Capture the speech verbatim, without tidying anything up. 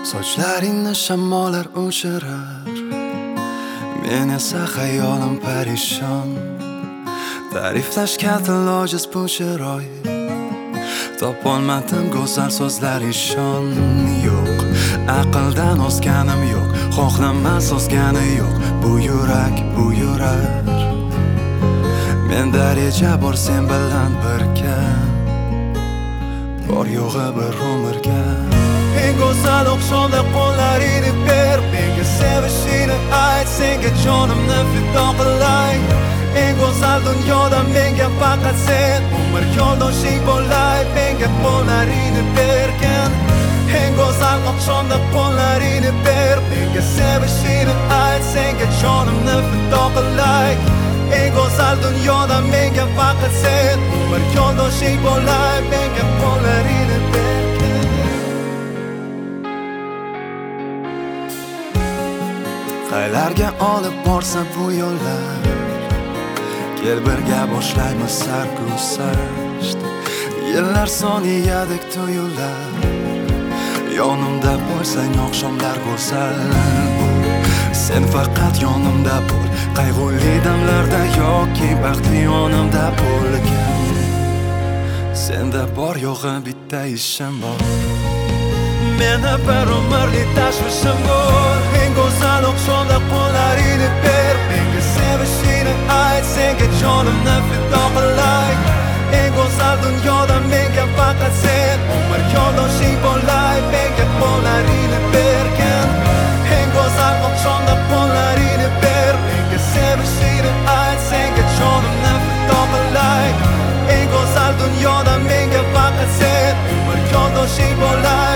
Sochlaringni shamollar o'chirar, men esa xayolim parishon. Ta'riflashga til ojiz bu chiroy, topolmadim go'zal so'zlar ishon. Yo'q, aqldan o'zganim yo'q, xohlamas o'zgani yo'q. Bu yurak, bu yurak menda reja bor sen bilan birga, bor yo'g'i bir umrga. Eng go'zal oqshomda qo'llaringni ber, menga sevishingni ayt, senga jonimni fido qilay. Eng go'zal dunyoda menga faqat sen, umr yo'ldoshing bo'lay, menga qo'llaringni bergin. Eng go'zal oqshomda qo'llaringni ber, menga sevishingni ayt, senga jonimni fido qilay. Eng go'zal dunyoda menga faqat sen, umr yo'ldoshing bo'lay, menga qo'llaringni bergin. Qaylarga olib borsa bu yo'llar, kel birga boshlaymiz sarguzasht. Yillar soniyadek tuyular, yonimda bo'lsang oqshomlar go'zal. Sen faqat yonimda bo'l, qayg'uli damlarda yoki baxtli yonimda bo'lgin. Senda bor yo'g'i bitta ishim bor, meni bir umrlik tashvishim bor. Eng go'zal oqshomda qo'llaringni ber, menga sevishingni ayt, senga jonimni fido qilay. Eng go'zal dunyoda menga faqat sen, umr yo'ldoshing bo'lay, menga qo'llaringni bergin. Eng go'zal oqshomda qo'llaringni ber, menga sevishingni ayt, senga jonimni fido qilay. Eng go'zal dunyoda menga faqat sen, umr yo'ldoshing bo'lay.